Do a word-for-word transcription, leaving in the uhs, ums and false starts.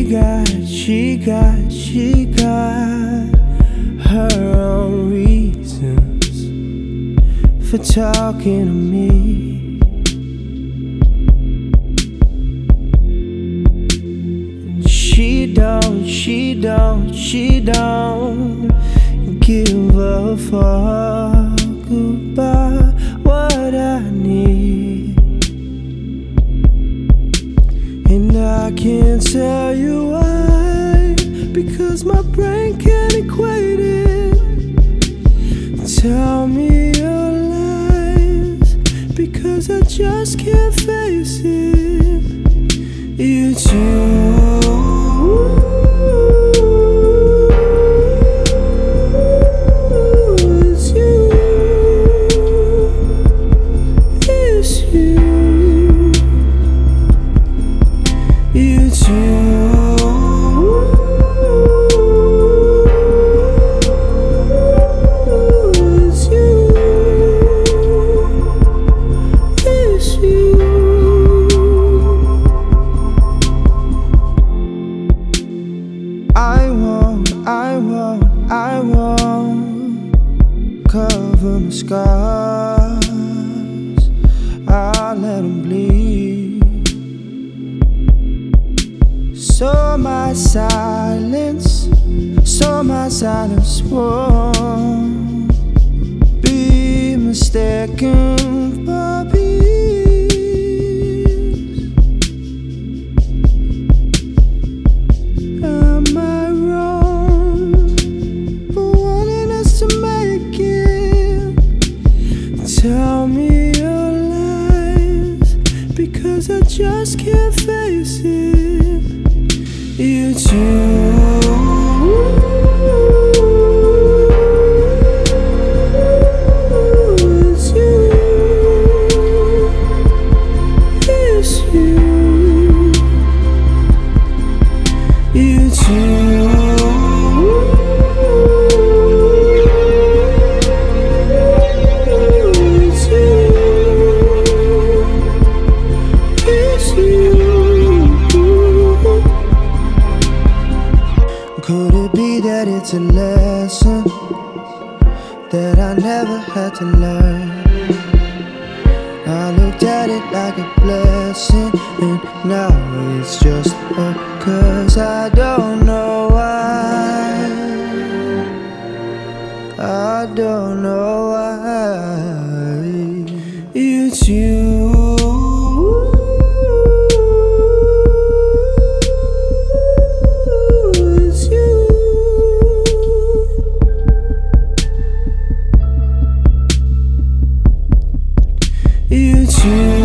She got, she got, she got her own reasons for talking to me. She don't, she don't, she don't give a fuck about what I need. And I can't tell you why, because my brain can't equate it. Tell me your lies, because I just can't face it. It's you. I won't, I won't, I won't cover my scars. I'll let them bleed. So my silence, so my silence won't be mistaken for peace. Tell me your lies, because I just can't face it. It's you. It's you. It's you. It's you. Could it be that it's a lesson that I never had to learn? I looked at it like a blessing, and now it's just a curse. I don't know why, I don't know why. It's you. It's you.